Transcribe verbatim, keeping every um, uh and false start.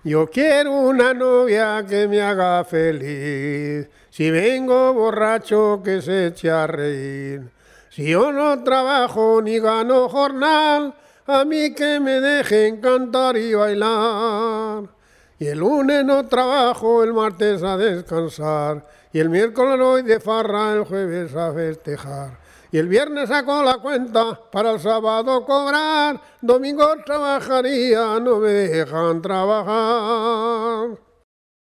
Yo quiero una novia que me haga feliz. Si vengo borracho, que se eche a reír. Si yo no trabajo ni gano jornal, a mí que me dejen cantar y bailar. Y el lunes no trabajo, el martes a descansar. Y el miércoles voy de farra, el jueves a festejar. Y el viernes saco la cuenta para el sábado cobrar. Domingo trabajaría, no me dejan trabajar.